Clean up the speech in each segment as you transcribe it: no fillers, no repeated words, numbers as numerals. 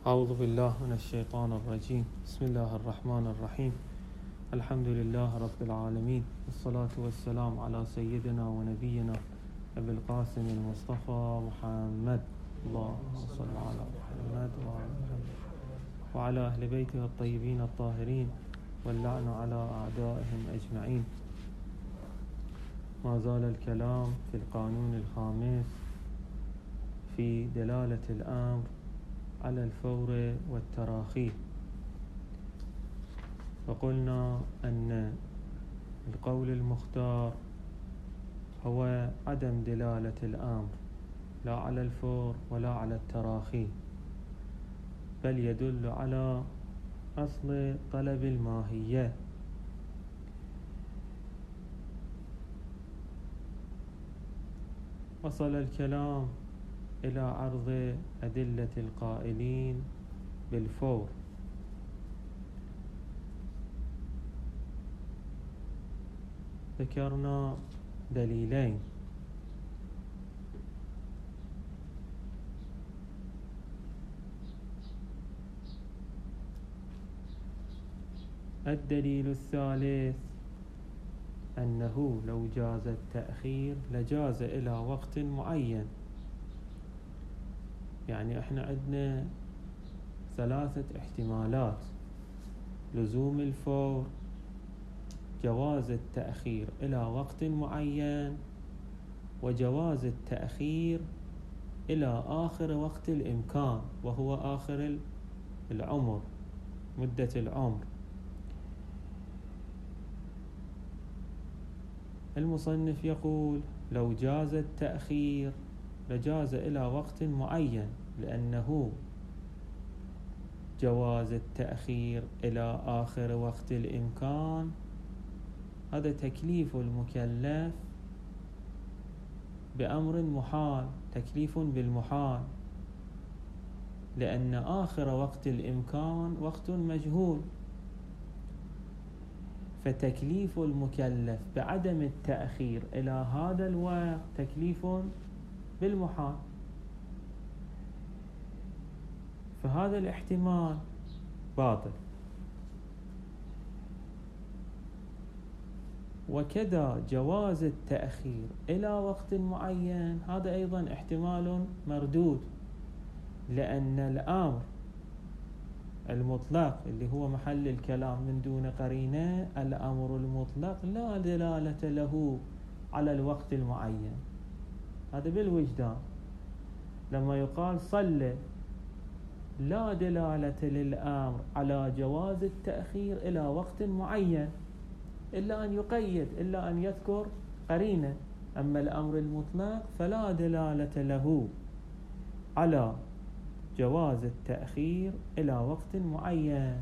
أعوذ بالله من الشيطان الرجيم. بسم الله الرحمن الرحيم. الحمد لله رب العالمين، والصلاة والسلام على سيدنا ونبينا أبي القاسم المصطفى محمد. اللهم صل على محمد وعلى أهل بيته الطيبين الطاهرين، واللعن على أعدائهم أجمعين. ما زال الكلام في القانون الخامس في دلالة الأمر على الفور والتراخي. وقلنا أن القول المختار هو عدم دلالة الأمر لا على الفور ولا على التراخي، بل يدل على أصل طلب الماهية. وصل الكلام إلى عرض أدلة القائلين بالفور. ذكرنا دليلين: الدليل الثالث أنه لو جاز التأخير لجاز إلى وقت معين. يعني احنا عندنا ثلاثة احتمالات: لزوم الفور، جواز التأخير إلى وقت معين، وجواز التأخير إلى آخر وقت الإمكان، وهو آخر العمر، مدة العمر. المصنف يقول لو جاز التأخير لجاز إلى وقت معين، لأنه جواز التأخير إلى آخر وقت الإمكان هذا تكليف المكلف بأمر محال، تكليف بالمحال، لأن آخر وقت الإمكان وقت مجهول، فتكليف المكلف بعدم التأخير إلى هذا الوقت تكليف بالمحال. فهذا الاحتمال باطل. وكذا جواز التأخير إلى وقت معين هذا أيضا احتمال مردود، لأن الأمر المطلق اللي هو محل الكلام من دون قرينة، الأمر المطلق لا دلالة له على الوقت المعين. هذا بالوجدان. لما يقال صلى لا دلالة للأمر على جواز التأخير إلى وقت معين إلا أن يقيد، إلا أن يذكر قرينة. أما الأمر المطلق فلا دلالة له على جواز التأخير إلى وقت معين.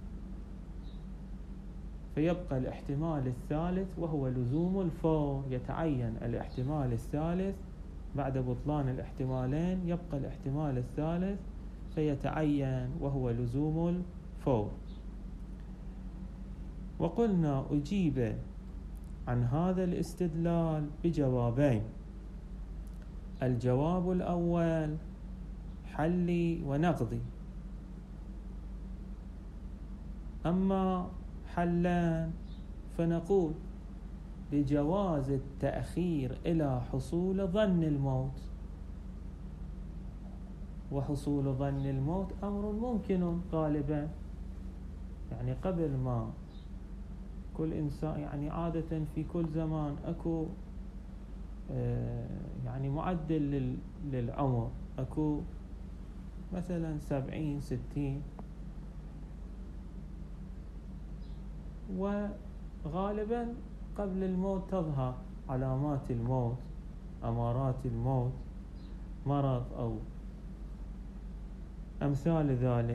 فيبقى الاحتمال الثالث وهو لزوم الفور. يتعين الاحتمال الثالث بعد بطلان الاحتمالين، يبقى الاحتمال الثالث فيتعين وهو لزوم الفور. وقلنا أجيب عن هذا الاستدلال بجوابين: الجواب الأول حلي ونقضي. أما حلان فنقول بجواز التأخير إلى حصول ظن الموت، وحصول ظن الموت أمر ممكن غالبا. يعني قبل ما كل إنسان، يعني عادة في كل زمان أكو يعني معدل للعمر، أكو مثلا 70 60، وغالبا قبل الموت تظهر علامات الموت، أمارات الموت، مرض أو أمثال ذلك.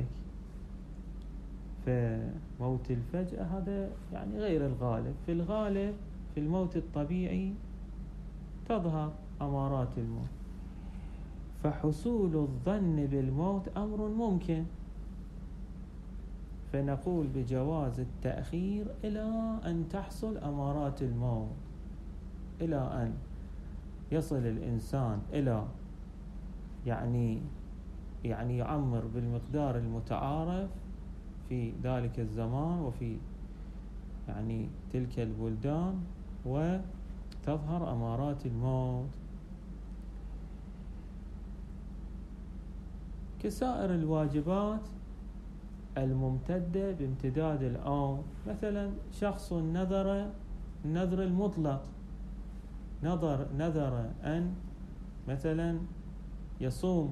فموت الفجأة هذا يعني غير الغالب. في الغالب في الموت الطبيعي تظهر أمارات الموت. فحصول الظن بالموت أمر ممكن، فنقول بجواز التأخير إلى أن تحصل أمارات الموت، إلى أن يصل الإنسان إلى يعني يعني يعمر بالمقدار المتعارف في ذلك الزمان وفي يعني تلك البلدان، وتظهر أمارات الموت كسائر الواجبات الممتدة بامتداد العمر. مثلا شخص نذر النذر المطلق، نذر أن مثلا يصوم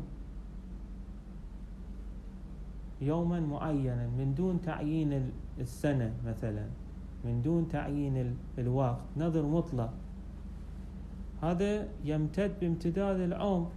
يوما معينا من دون تعيين السنة، مثلا من دون تعيين الوقت، نذر مطلق، هذا يمتد بامتداد العمر.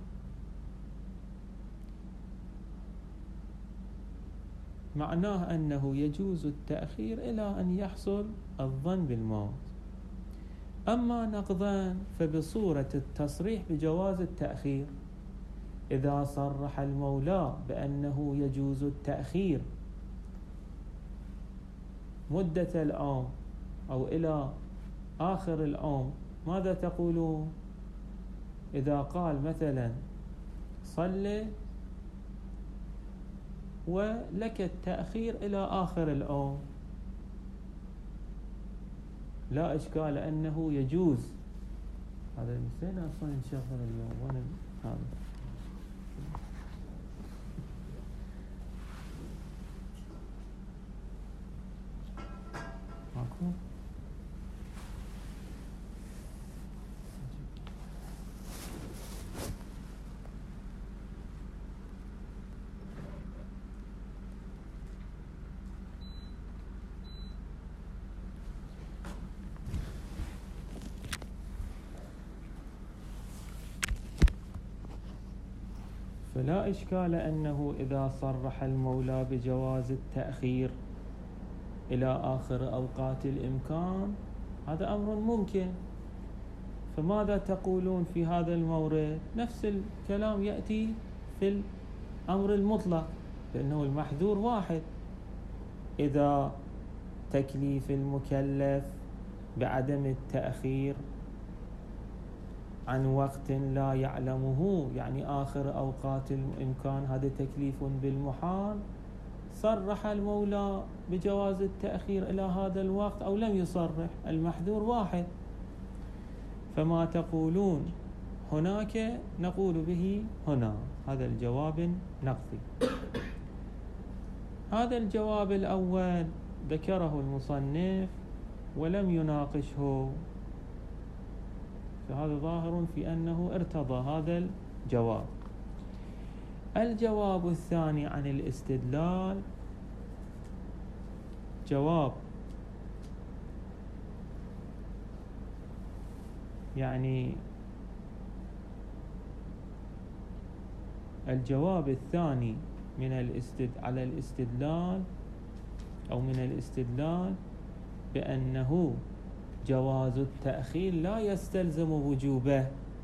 معناه أنه يجوز التأخير إلى أن يحصل الظن بالموت. أما نقضان فبصورة التصريح بجواز التأخير، إذا صرح المولى بأنه يجوز التأخير مدة العمر أو إلى آخر العمر، ماذا تقولون؟ إذا قال مثلا صل ولك التأخير إلى آخر العمر، لا إشكال أنه يجوز. هذا نسينا أصلا نشغل اليوم وانا هذا ماكو. فلا إشكال أنه إذا صرح المولى بجواز التأخير إلى آخر أوقات الإمكان هذا أمر ممكن. فماذا تقولون في هذا المورد؟ نفس الكلام يأتي في الأمر المطلق، لأنه المحذور واحد. إذا تكليف المكلف بعدم التأخير عن وقت لا يعلمه، يعني آخر أوقات الإمكان، هذا تكليف بالمحال، صرح المولى بجواز التأخير إلى هذا الوقت أو لم يصرح، المحذور واحد. فما تقولون هناك نقول به هنا. هذا الجواب نقضي. هذا الجواب الأول ذكره المصنف ولم يناقشه، فهذا ظاهر في أنه ارتضى هذا الجواب. الجواب الثاني عن الاستدلال جواب يعني الجواب الثاني على الاستدلال أو من الاستدلال بأنه جواز التأخير لا يستلزم وجوبه،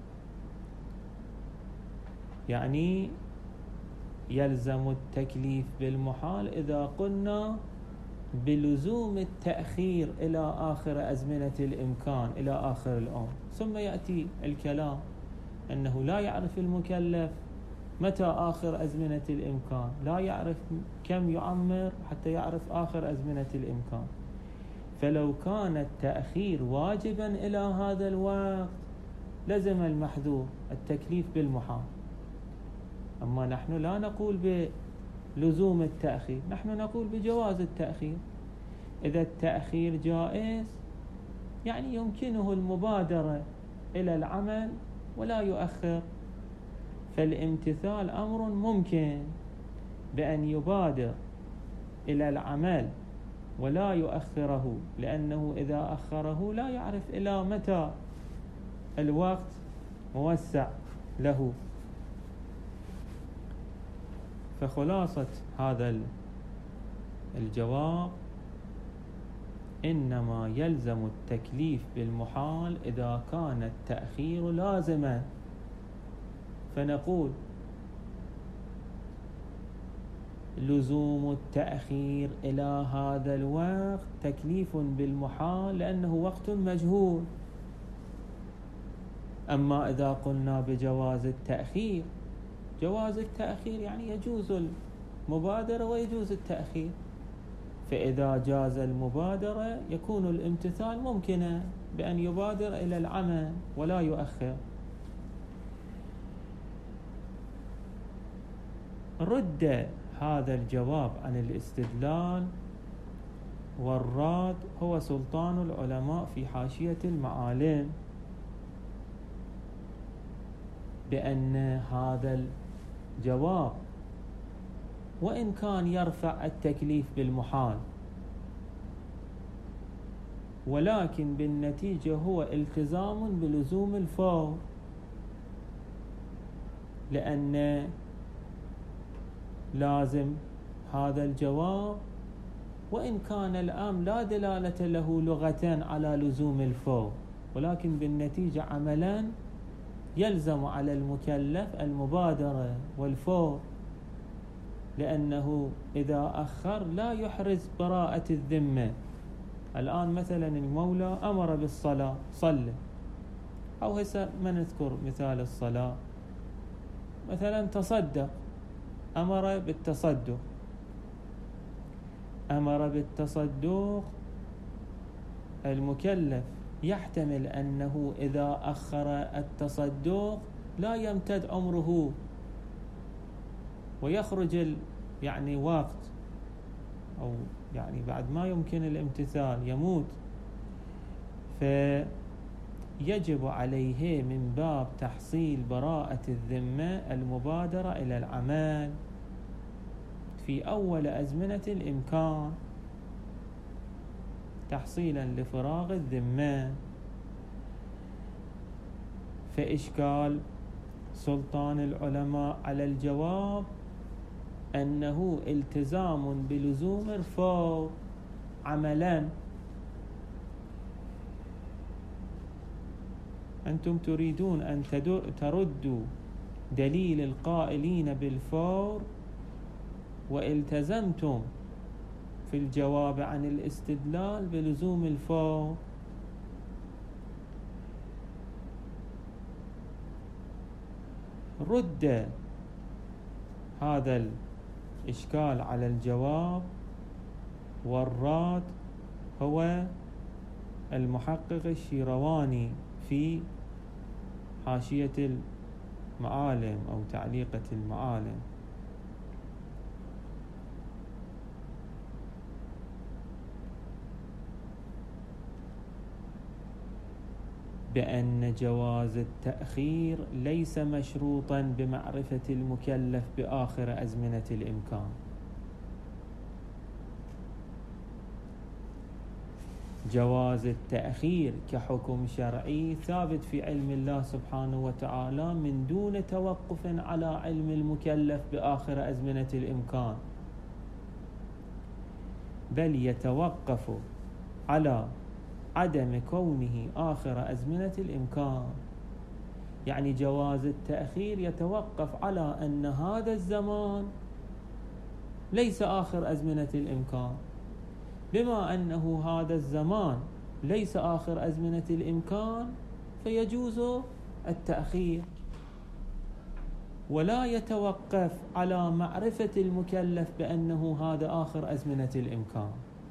يعني يلزم التكليف بالمحال إذا قلنا بلزوم التأخير إلى آخر أزمنة الإمكان، إلى آخر العمر. ثم يأتي الكلام أنه لا يعرف المكلف متى آخر أزمنة الإمكان، لا يعرف كم يعمر حتى يعرف آخر أزمنة الإمكان. فلو كان التأخير واجبا إلى هذا الوقت لزم المحذور التكليف بالمحال. أما نحن لا نقول بلزوم التأخير، نحن نقول بجواز التأخير. إذا التأخير جائز يعني يمكنه المبادرة إلى العمل ولا يؤخر، فالامتثال أمر ممكن بأن يبادر إلى العمل ولا يؤخره، لأنه إذا أخره لا يعرف إلى متى الوقت موسع له. فخلاصة هذا الجواب إنما يلزم التكليف بالمحال إذا كان التأخير لازما، فنقول لزوم التأخير إلى هذا الوقت تكليف بالمحال لأنه وقت مجهول. أما إذا قلنا بجواز التأخير، جواز التأخير يعني يجوز المبادرة ويجوز التأخير، فإذا جاز المبادرة يكون الامتثال ممكنا بأن يبادر إلى العمل ولا يؤخر. رد هذا الجواب عن الاستدلال، والراد هو سلطان العلماء في حاشية المعالم بأن هذا الجواب وإن كان يرفع التكليف بالمحال، ولكن بالنتيجة هو التزام بلزوم الفور، لأن لازم هذا الجواب وإن كان الآن لا دلالة له لغة على لزوم الفور، ولكن بالنتيجة عملا يلزم على المكلف المبادرة والفور، لأنه إذا أخر لا يحرز براءة الذمة. الآن مثلا المولى أمر بالصلاة، صلى، أو هسه ما نذكر مثال الصلاة، مثلا تصدق، أمر بالتصدق، أمر بالتصدق، المكلف يحتمل أنه إذا أخر التصدق لا يمتد عمره ويخرج يعني وقت، أو يعني بعد ما يمكن الامتثال يموت، فيجب عليه من باب تحصيل براءة الذمة المبادرة إلى العمل في أول أزمنة الإمكان تحصيلا لفراغ الذمة. فإشكال سلطان العلماء على الجواب أنه التزام بلزوم الفور عملا. أنتم تريدون أن تردوا دليل القائلين بالفور، والتزمتم في الجواب عن الاستدلال بلزوم الفور. رد هذا الإشكال على الجواب، والراد هو المحقق الشيرواني في حاشية المعالم أو تعليقة المعالم. بأن جواز التأخير ليس مشروطا بمعرفة المكلف بآخر أزمنة الإمكان. جواز التأخير كحكم شرعي ثابت في علم الله سبحانه وتعالى من دون توقف على علم المكلف بآخر أزمنة الإمكان، بل يتوقف على عدم كونه آخر أزمنة الإمكان. يعني جواز التأخير يتوقف على أن هذا الزمان ليس آخر أزمنة الإمكان، بما أنه هذا الزمان ليس آخر أزمنة الإمكان فيجوز التأخير، ولا يتوقف على معرفة المكلف بأنه هذا آخر أزمنة الإمكان.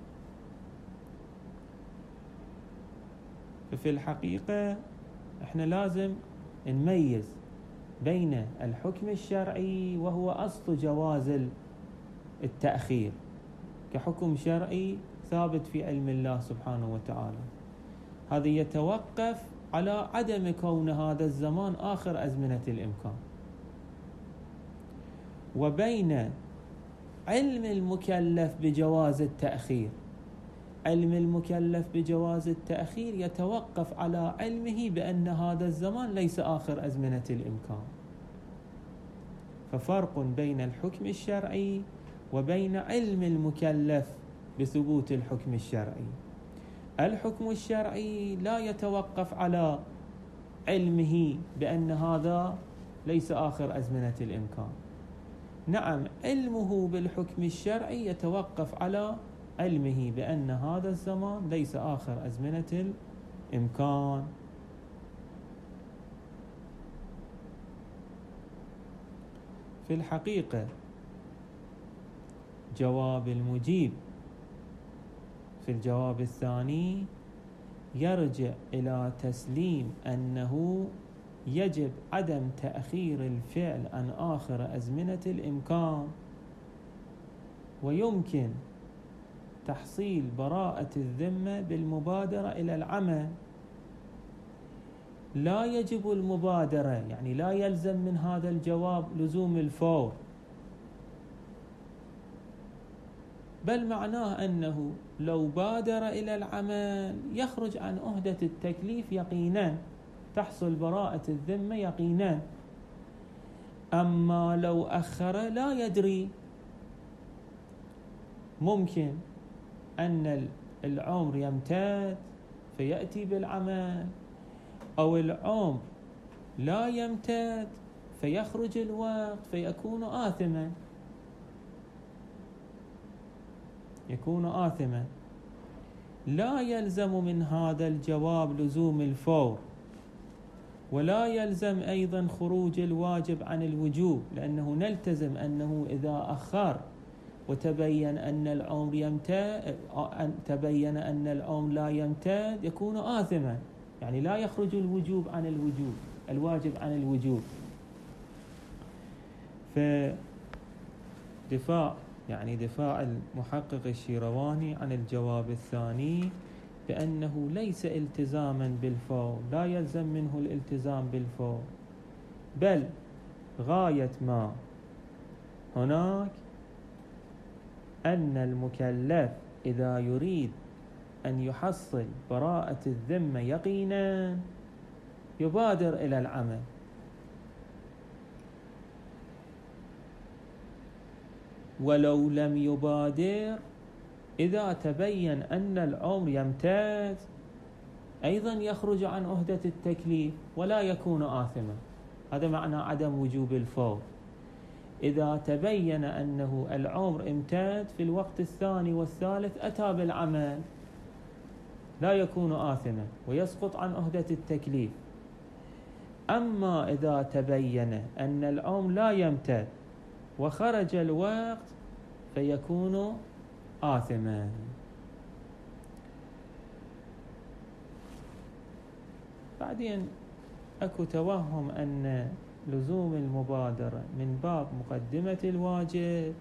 ففي الحقيقة احنا لازم نميز بين الحكم الشرعي وهو أصل جواز التأخير كحكم شرعي ثابت في علم الله سبحانه وتعالى، هذا يتوقف على عدم كون هذا الزمان آخر أزمنة الإمكان، وبين علم المكلف بجواز التأخير. علم المكلف بجواز التأخير يتوقف على علمه بأن هذا الزمان ليس آخر أزمنة الإمكان. ففرق بين الحكم الشرعي وبين علم المكلف بثبوت الحكم الشرعي. الحكم الشرعي لا يتوقف على علمه بأن هذا ليس آخر أزمنة الإمكان. نعم، علمه بالحكم الشرعي يتوقف على علمه بأن هذا الزمان ليس آخر أزمنة الإمكان. في الحقيقة جواب المجيب في الجواب الثاني يرجع إلى تسليم أنه يجب عدم تأخير الفعل عن آخر أزمنة الإمكان، ويمكن تحصيل براءة الذمة بالمبادرة إلى العمل. لا يجب المبادرة، يعني لا يلزم من هذا الجواب لزوم الفور، بل معناه أنه لو بادر إلى العمل يخرج عن عهدة التكليف يقينا، تحصل براءة الذمة يقينا. أما لو أخر لا يدري، ممكن أن العمر يمتد فيأتي بالعمل، أو العمر لا يمتد فيخرج الوقت فيكون آثما، يكون آثما. لا يلزم من هذا الجواب لزوم الفور، ولا يلزم أيضا خروج الواجب عن الوجوب، لأنه نلتزم أنه إذا أخر وتبين أن العمر يمتد، تبين أن العمر لا يمتد، يكون آثما، يعني لا يخرج الوجوب عن الوجوب، الواجب عن الوجوب. فدفاع دفاع المحقق الشيرواني عن الجواب الثاني بأنه ليس التزاما بالفور، لا يلزم منه الالتزام بالفور، بل غاية ما هناك أن المكلف إذا يريد أن يحصل براءة الذمة يقينا يبادر إلى العمل، ولو لم يبادر إذا تبين أن العمر يمتد أيضا يخرج عن عهدة التكليف ولا يكون آثما. هذا معنى عدم وجوب الفور. إذا تبين أنه العمر امتد في الوقت الثاني والثالث أتى بالعمل لا يكون آثما ويسقط عن عهدة التكليف. أما إذا تبين أن العمر لا يمتد وخرج الوقت فيكون آثما. بعدين أكو توهم أن لزوم المبادرة من باب مقدمة الواجب،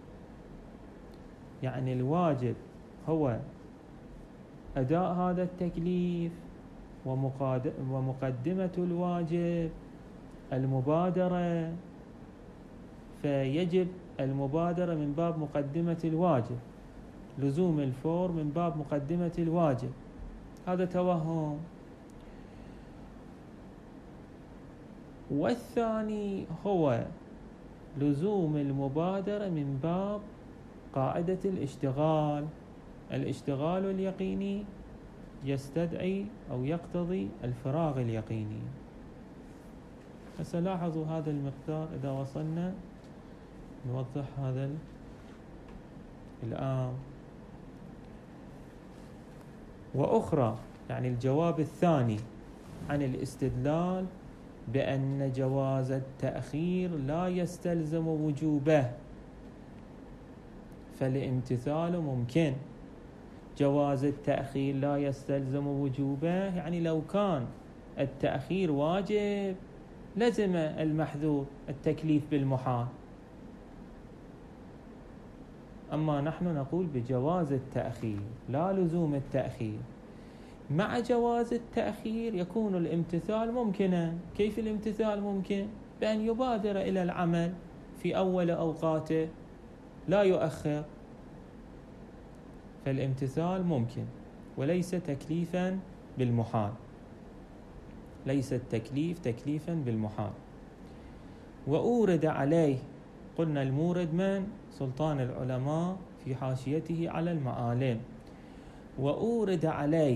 يعني الواجب هو أداء هذا التكليف، ومقدمة الواجب المبادرة، فيجب المبادرة من باب مقدمة الواجب، لزوم الفور من باب مقدمة الواجب. هذا توهم. والثاني هو لزوم المبادرة من باب قاعدة الاشتغال اليقيني يستدعي أو يقتضي الفراغ اليقيني. لاحظوا هذا المقدار، إذا وصلنا نوضح هذا الآن. وأخرى يعني الجواب الثاني عن الاستدلال بأن جواز التأخير لا يستلزم وجوبه، فالامتثال ممكن. جواز التأخير لا يستلزم وجوبه، يعني لو كان التأخير واجب لزم المحذور التكليف بالمحال. أما نحن نقول بجواز التأخير لا لزوم التأخير. مع جواز التأخير يكون الامتثال ممكنا. كيف الامتثال ممكن؟ بأن يبادر إلى العمل في أول أوقاته لا يؤخر، فالامتثال ممكن وليس تكليفا بالمحال، ليس التكليف تكليفا بالمحال. وأورد عليه، قلنا المورد من؟ سلطان العلماء في حاشيته على المعالم. وأورد عليه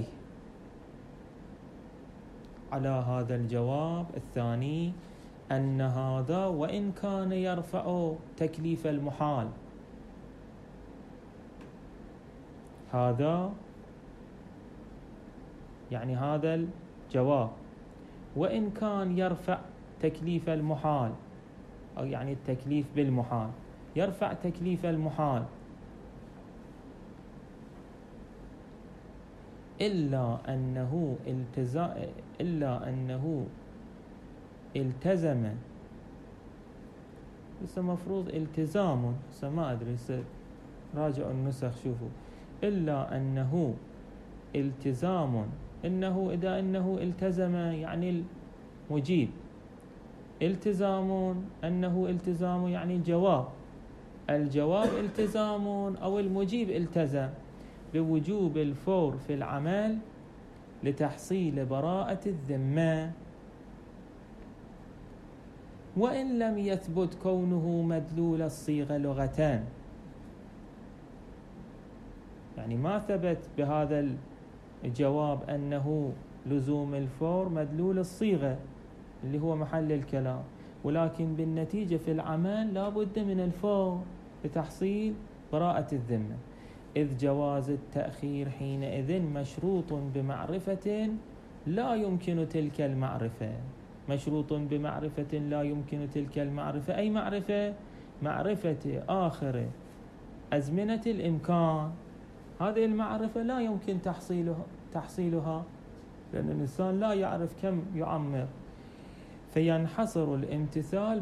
على هذا الجواب الثاني أن هذا وإن كان يرفع تكليف المحال، هذا يعني هذا الجواب وإن كان يرفع تكليف المحال أو يعني التكليف بالمحال، يرفع تكليف المحال إلا أنه التزم. بس مفروض التزام، ما أدري، راجعوا النسخ شوفوا. إلا أنه التزام، إذا أنه التزم يعني المجيب، التزام أنه التزام يعني الجواب التزام، أو المجيب التزم بوجوب الفور في العمل لتحصيل براءة الذمة، وإن لم يثبت كونه مدلول الصيغة لغتان. يعني ما ثبت بهذا الجواب أنه لزوم الفور مدلول الصيغة اللي هو محل الكلام، ولكن بالنتيجة في العمل لا بد من الفور لتحصيل براءة الذمة، إذ جواز التأخير حينئذ مشروط بمعرفة لا يمكن تلك المعرفة. مشروط بمعرفة لا يمكن تلك المعرفة، أي معرفة آخر أزمنة الإمكان. هذه المعرفة لا يمكن تحصيلها لأن الإنسان لا يعرف كم يعمر، فينحصر الامتثال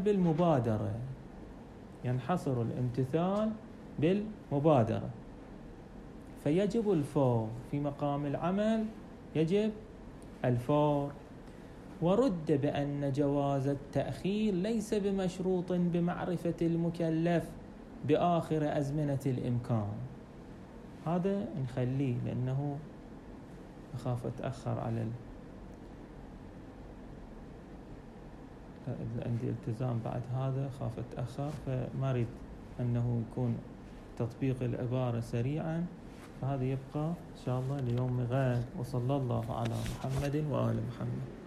بالمبادرة، فيجب الفور في مقام العمل، يجب الفور. ورد بأن جواز التأخير ليس بمشروط بمعرفة المكلف بآخر أزمنة الإمكان. هذا نخليه لأنه أخاف أتأخر على عندي التزام بعد هذا، خاف أتأخر، فما أريد أنه يكون تطبيق العبارة سريعا، فهذا يبقى إن شاء الله ليوم غد. وصلى الله على محمد وآل محمد.